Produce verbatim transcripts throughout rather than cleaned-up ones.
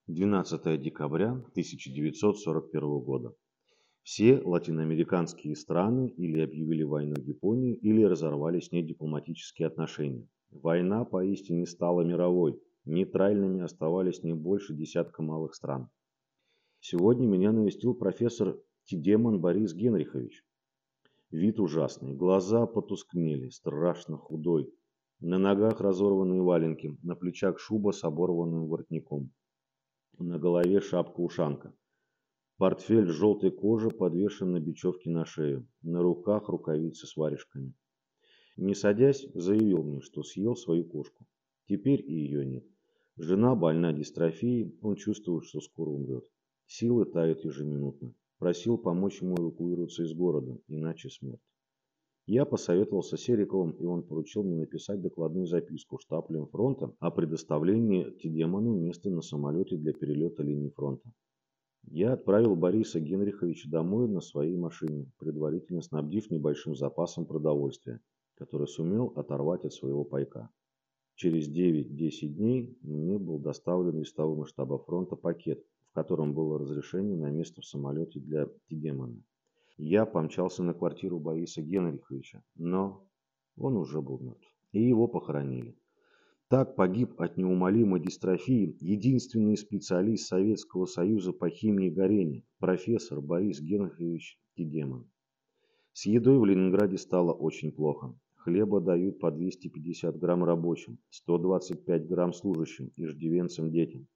двенадцатое декабря тысяча девятьсот сорок первого года. Все латиноамериканские страны или объявили войну Японии, или разорвали с ней дипломатические отношения. Война поистине стала мировой. Нейтральными оставались не больше десятка малых стран. Сегодня меня навестил профессор Тидеман Борис Генрихович. Вид ужасный, глаза потускнели, страшно худой. На ногах разорванные валенки, на плечах шуба с оборванным воротником. На голове шапка-ушанка. Портфель желтой кожи подвешен на бечевке на шею. На руках рукавицы с варежками. Не садясь, заявил мне, что съел свою кошку. Теперь и ее нет. Жена больна дистрофией, он чувствует, что скоро умрет. Силы тают ежеминутно. Просил помочь ему эвакуироваться из города, иначе смерть. Я посоветовался с Сериковым, и он поручил мне написать докладную записку штаб фронта о предоставлении Тидеману места на самолете для перелета линии фронта. Я отправил Бориса Генриховича домой на своей машине, предварительно снабдив небольшим запасом продовольствия, который сумел оторвать от своего пайка. Через девять-десять дней мне был доставлен вестовым из штаба фронта пакет, в котором было разрешение на место в самолете для Тидемана. Я помчался на квартиру Бориса Генриховича, но он уже был мертв, и его похоронили. Так погиб от неумолимой дистрофии единственный специалист Советского Союза по химии и горению, профессор Борис Генрихович Тидеман. С едой в Ленинграде стало очень плохо. Хлеба дают по двести пятьдесят грамм рабочим, сто двадцать пять грамм служащим, иждивенцам, детям.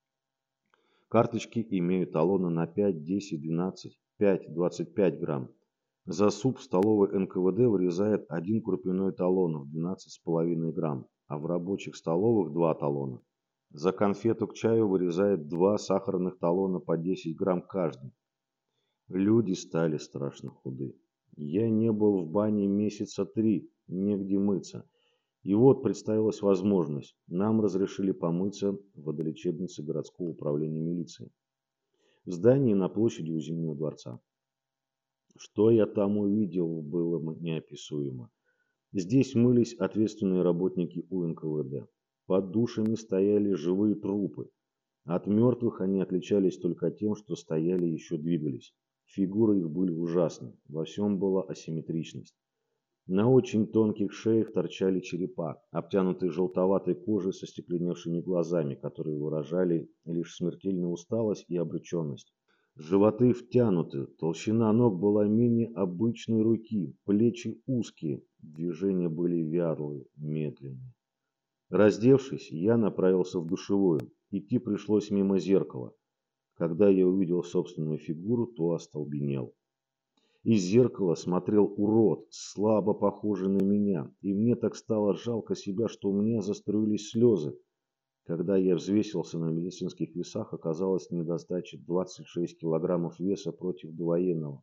Карточки имеют талоны на пять, десять, двенадцать, пять, двадцать пять грамм. За суп в столовой эн ка вэ дэ вырезает один крупяной талон в двенадцать с половиной грамм, а в рабочих столовых два талона. За конфету к чаю вырезает два сахарных талона по десять грамм каждый. Люди стали страшно худы. Я не был в бане месяца три, негде мыться. И вот представилась возможность. Нам разрешили помыться в водолечебнице городского управления милиции. В здании на площади у Зимнего дворца. Что я там увидел, было неописуемо. Здесь мылись ответственные работники у эн ка вэ дэ. Под душами стояли живые трупы. От мертвых они отличались только тем, что стояли и еще двигались. Фигуры их были ужасны. Во всем была асимметричность. На очень тонких шеях торчали черепа, обтянутые желтоватой кожей со стекленевшими глазами, которые выражали лишь смертельную усталость и обреченность. Животы втянуты, толщина ног была менее обычной руки, плечи узкие, движения были вялые, медленные. Раздевшись, я направился в душевую. Идти пришлось мимо зеркала. Когда я увидел собственную фигуру, то остолбенел. Из зеркала смотрел урод, слабо похожий на меня, и мне так стало жалко себя, что у меня заструились слезы. Когда я взвесился на медицинских весах, оказалось недостача двадцать шесть килограммов веса против довоенного.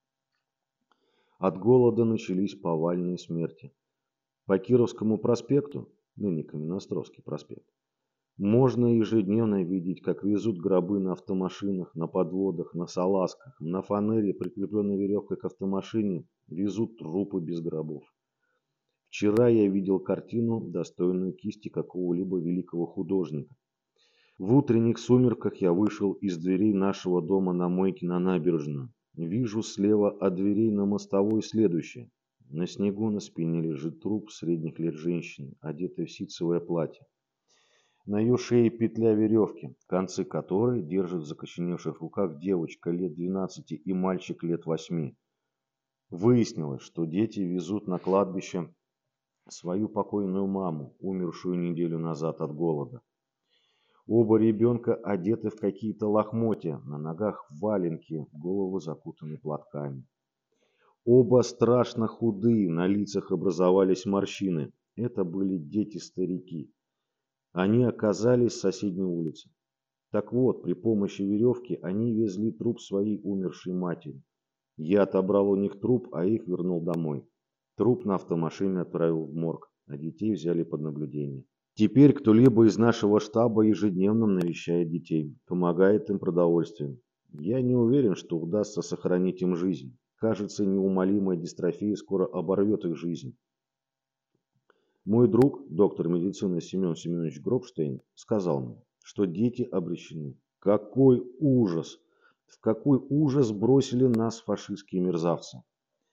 От голода начались повальные смерти. По Кировскому проспекту, ныне Каменноостровский проспект, можно ежедневно видеть, как везут гробы на автомашинах, на подводах, на салазках, на фанере, прикрепленной веревкой к автомашине, везут трупы без гробов. Вчера я видел картину, достойную кисти какого-либо великого художника. В утренних сумерках я вышел из дверей нашего дома на мойке на набережную. Вижу слева от дверей на мостовой следующее. На снегу на спине лежит труп средних лет женщины, одетой в ситцевое платье. На ее шее петля веревки, концы которой держит в закоченевших руках девочка лет двенадцати и мальчик лет восьми. Выяснилось, что дети везут на кладбище свою покойную маму, умершую неделю назад от голода. Оба ребенка одеты в какие-то лохмотья, на ногах валенки, головы закутаны платками. Оба страшно худые, на лицах образовались морщины. Это были дети-старики. Они оказались с соседней улицы. Так вот, при помощи веревки они везли труп своей умершей матери. Я отобрал у них труп, а их вернул домой. Труп на автомашине отправил в морг, а детей взяли под наблюдение. Теперь кто-либо из нашего штаба ежедневно навещает детей, помогает им продовольствием. Я не уверен, что удастся сохранить им жизнь. Кажется, неумолимая дистрофия скоро оборвет их жизнь. Мой друг, доктор медицины Семен Семенович Гробштейн, сказал мне, что дети обречены. Какой ужас! В какой ужас бросили нас фашистские мерзавцы!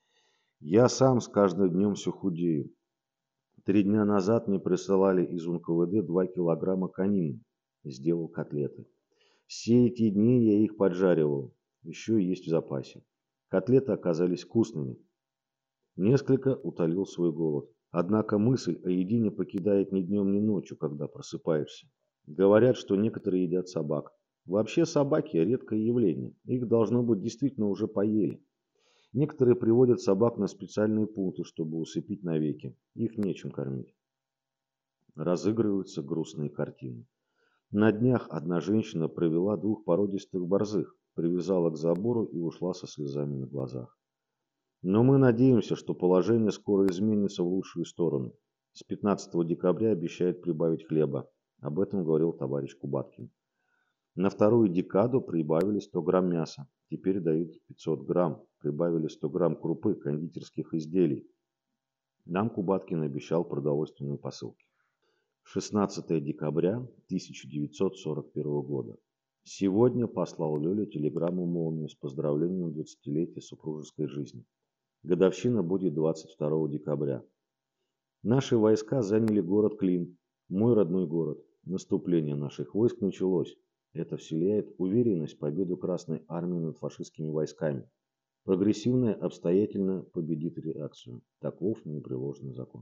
Я сам с каждым днем все худею. Три дня назад мне присылали из УНКВД два килограмма конины. Сделал котлеты. Все эти дни я их поджаривал. Еще есть в запасе. Котлеты оказались вкусными. Несколько утолил свой голод. Однако мысль о еде не покидает ни днем, ни ночью, когда просыпаешься. Говорят, что некоторые едят собак. Вообще собаки – редкое явление. Их, должно быть, действительно уже поели. Некоторые приводят собак на специальные пункты, чтобы усыпить навеки. Их нечем кормить. Разыгрываются грустные картины. На днях одна женщина провела двух породистых борзых, привязала к забору и ушла со слезами на глазах. Но мы надеемся, что положение скоро изменится в лучшую сторону. С пятнадцатого декабря обещают прибавить хлеба. Об этом говорил товарищ Кубаткин. На вторую декаду прибавили сто грамм мяса. Теперь дают пятьсот грамм. Прибавили сто грамм крупы, кондитерских изделий. Нам Кубаткин обещал продовольственные посылки. шестнадцатое декабря тысяча девятьсот сорок первого года. Сегодня послал Лёле телеграмму молнию с поздравлением двадцатилетия супружеской жизни. Годовщина будет двадцать второго декабря. Наши войска заняли город Клин, мой родной город. Наступление наших войск началось. Это вселяет уверенность в победу Красной Армии над фашистскими войсками. Прогрессивная обстоятельно победит реакцию. Таков непреложный закон.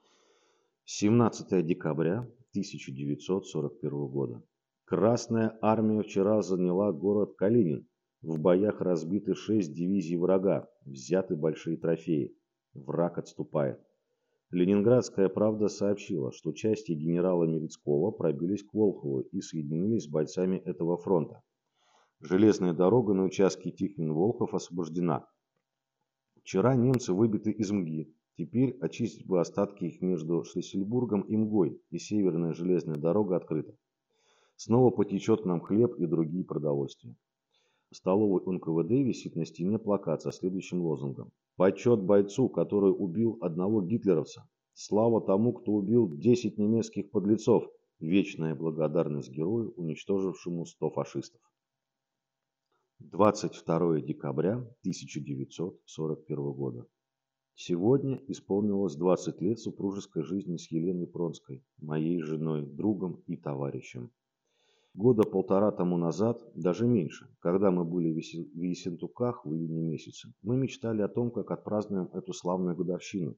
семнадцатое декабря тысяча девятьсот сорок первого года. Красная Армия вчера заняла город Калинин. В боях разбиты шесть дивизий врага, взяты большие трофеи. Враг отступает. Ленинградская правда сообщила, что части генерала Мерецкого пробились к Волхову и соединились с бойцами этого фронта. Железная дорога на участке Тихвин-Волхов освобождена. Вчера немцы выбиты из Мги. Теперь очистить бы остатки их между Шлиссельбургом и Мгой, и северная железная дорога открыта. Снова потечет к нам хлеб и другие продовольствия. В столовой эн ка вэ дэ висит на стене плакат со следующим лозунгом. Почет бойцу, который убил одного гитлеровца. Слава тому, кто убил десять немецких подлецов. Вечная благодарность герою, уничтожившему сто фашистов. двадцать второе декабря тысяча девятьсот сорок первого года. Сегодня исполнилось двадцать лет супружеской жизни с Еленой Пронской, моей женой, другом и товарищем. Года полтора тому назад, даже меньше, когда мы были в Ессентуках в июне месяце, мы мечтали о том, как отпразднуем эту славную годовщину.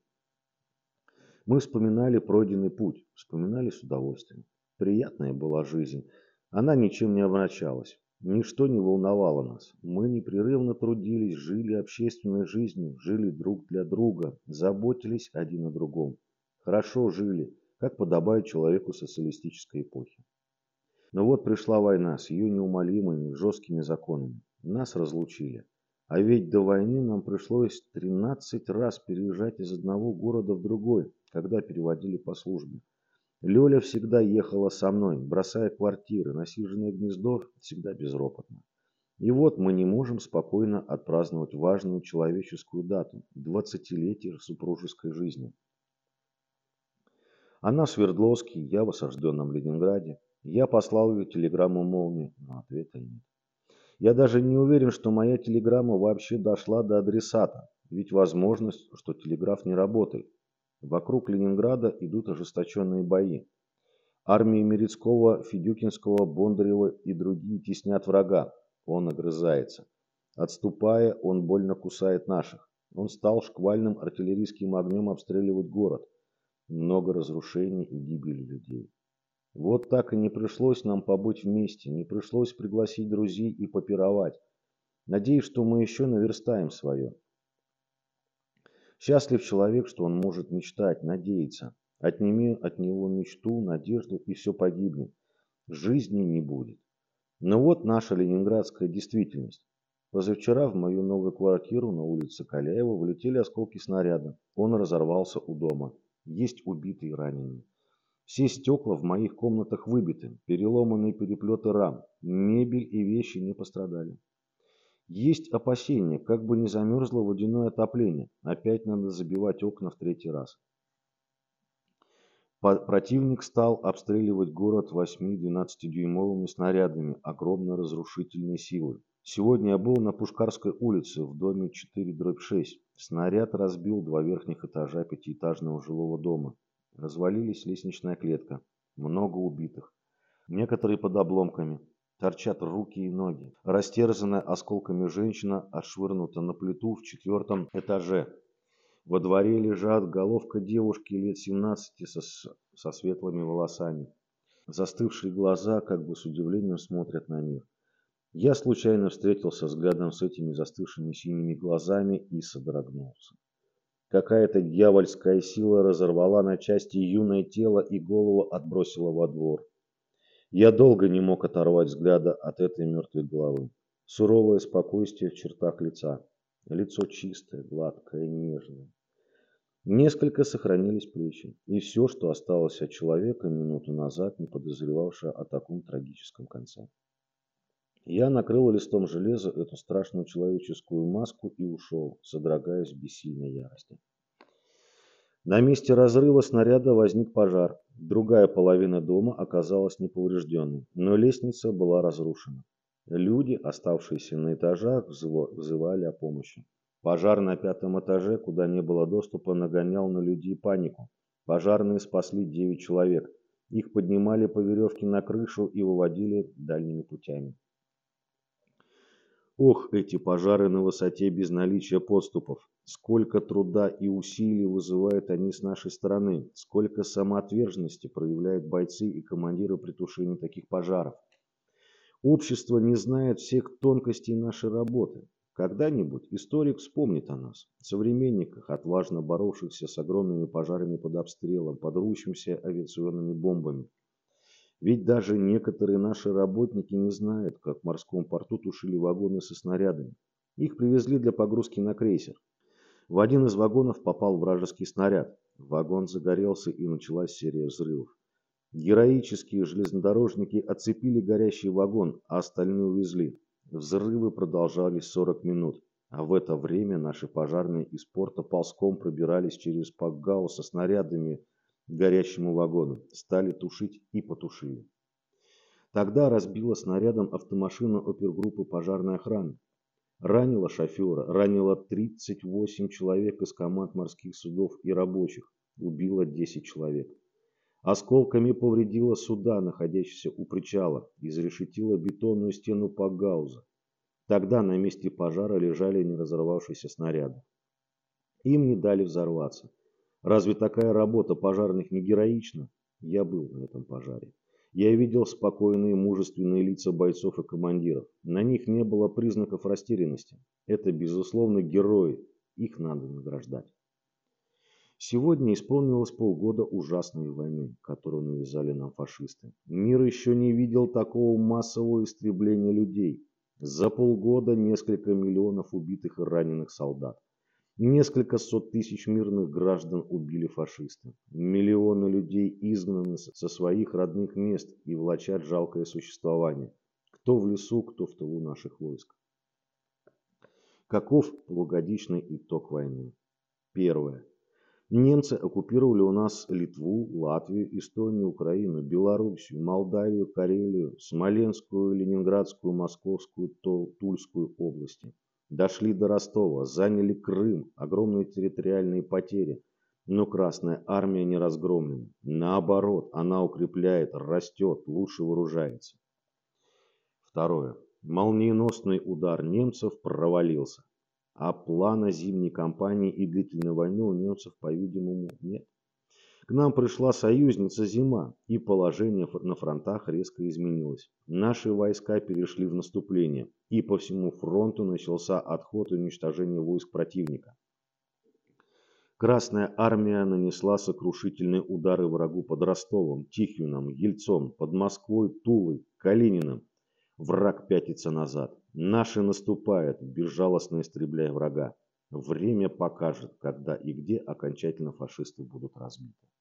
Мы вспоминали пройденный путь, вспоминали с удовольствием. Приятная была жизнь, она ничем не омрачалась, ничто не волновало нас. Мы непрерывно трудились, жили общественной жизнью, жили друг для друга, заботились один о другом. Хорошо жили, как подобает человеку социалистической эпохи. Но вот пришла война с ее неумолимыми, жесткими законами. Нас разлучили. А ведь до войны нам пришлось тринадцать раз переезжать из одного города в другой, когда переводили по службе. Лёля всегда ехала со мной, бросая квартиры, насиженное гнездо всегда безропотно. И вот мы не можем спокойно отпраздновать важную человеческую дату – двадцатилетие супружеской жизни. Она в Свердловске, я в осажденном Ленинграде. Я послал ее телеграмму молнии, но ответа нет. Я даже не уверен, что моя телеграмма вообще дошла до адресата, ведь возможность, что телеграф не работает. Вокруг Ленинграда идут ожесточенные бои. Армии Мерецкого, Федюкинского, Бондарева и другие теснят врага. Он огрызается. Отступая, он больно кусает наших. Он стал шквальным артиллерийским огнем обстреливать город. Много разрушений и гибели людей. Вот так и не пришлось нам побыть вместе, не пришлось пригласить друзей и попировать. Надеюсь, что мы еще наверстаем свое. Счастлив человек, что он может мечтать, надеяться. Отними от него мечту, надежду, и все погибнет. Жизни не будет. Но вот наша ленинградская действительность. Позавчера в мою новую квартиру на улице Каляева влетели осколки снаряда. Он разорвался у дома. Есть убитые и раненые. Все стекла в моих комнатах выбиты, переломанные переплеты рам, мебель и вещи не пострадали. Есть опасения, как бы не замерзло водяное отопление, опять надо забивать окна в третий раз. Противник стал обстреливать город восьми-двенадцатидюймовыми снарядами огромной разрушительной силы. Сегодня я был на Пушкарской улице в доме четыре дробь шесть. Снаряд разбил два верхних этажа пятиэтажного жилого дома. Развалились лестничная клетка. Много убитых. Некоторые под обломками. Торчат руки и ноги. Растерзанная осколками женщина отшвырнута на плиту в четвертом этаже. Во дворе лежат головка девушки лет семнадцати со, со светлыми волосами. Застывшие глаза как бы с удивлением смотрят на мир. Я случайно встретился взглядом с этими застывшими синими глазами и содрогнулся. Какая-то дьявольская сила разорвала на части юное тело и голову отбросила во двор. Я долго не мог оторвать взгляда от этой мертвой головы. Суровое спокойствие в чертах лица. Лицо чистое, гладкое, нежное. Несколько сохранились плечи. И все, что осталось от человека минуту назад, не подозревавшего о таком трагическом конце. Я накрыл листом железа эту страшную человеческую маску и ушел, содрогаясь в бессильной ярости. На месте разрыва снаряда возник пожар. Другая половина дома оказалась неповрежденной, но лестница была разрушена. Люди, оставшиеся на этажах, взывали о помощи. Пожар на пятом этаже, куда не было доступа, нагонял на людей панику. Пожарные спасли девять человек. Их поднимали по веревке на крышу и выводили дальними путями. Ох, эти пожары на высоте без наличия подступов. Сколько труда и усилий вызывают они с нашей стороны. Сколько самоотверженности проявляют бойцы и командиры при тушении таких пожаров. Общество не знает всех тонкостей нашей работы. Когда-нибудь историк вспомнит о нас, современниках, отважно боровшихся с огромными пожарами под обстрелом, под рвущимися авиационными бомбами. Ведь даже некоторые наши работники не знают, как в морском порту тушили вагоны со снарядами. Их привезли для погрузки на крейсер. В один из вагонов попал вражеский снаряд. Вагон загорелся и началась серия взрывов. Героические железнодорожники оцепили горящий вагон, а остальные увезли. Взрывы продолжались сорок минут. А в это время наши пожарные из порта ползком пробирались через Пакгау со снарядами к горящему вагону, стали тушить и потушили. Тогда разбила снарядом автомашину опергруппы пожарной охраны. Ранило шофера, ранило тридцать восемь человек из команд морских судов и рабочих, убило десять человек. Осколками повредило суда, находящиеся у причала, изрешетило бетонную стену Пакгауза. Тогда на месте пожара лежали не разорвавшиеся снаряды. Им не дали взорваться. Разве такая работа пожарных не героична? Я был на этом пожаре. Я видел спокойные, мужественные лица бойцов и командиров. На них не было признаков растерянности. Это, безусловно, герои. Их надо награждать. Сегодня исполнилось полгода ужасной войны, которую навязали нам фашисты. Мир еще не видел такого массового истребления людей. За полгода несколько миллионов убитых и раненых солдат. Несколько сот тысяч мирных граждан убили фашисты. Миллионы людей изгнаны со своих родных мест и влачат жалкое существование. Кто в лесу, кто в тылу наших войск. Каков полугодичный итог войны? Первое. Немцы оккупировали у нас Литву, Латвию, Эстонию, Украину, Белоруссию, Молдавию, Карелию, Смоленскую, Ленинградскую, Московскую, Тульскую области. Дошли до Ростова, заняли Крым, огромные территориальные потери. Но Красная Армия не разгромлена. Наоборот, она укрепляет, растет, лучше вооружается. Второе. Молниеносный удар немцев провалился. А плана зимней кампании и длительной войны у немцев, по-видимому, нет. К нам пришла союзница зима, и положение на фронтах резко изменилось. Наши войска перешли в наступление, и по всему фронту начался отход и уничтожение войск противника. Красная армия нанесла сокрушительные удары врагу под Ростовом, Тихвином, Ельцом, под Москвой, Тулой, Калининым. Враг пятится назад. Наши наступают, безжалостно истребляя врага. Время покажет, когда и где окончательно фашисты будут разбиты.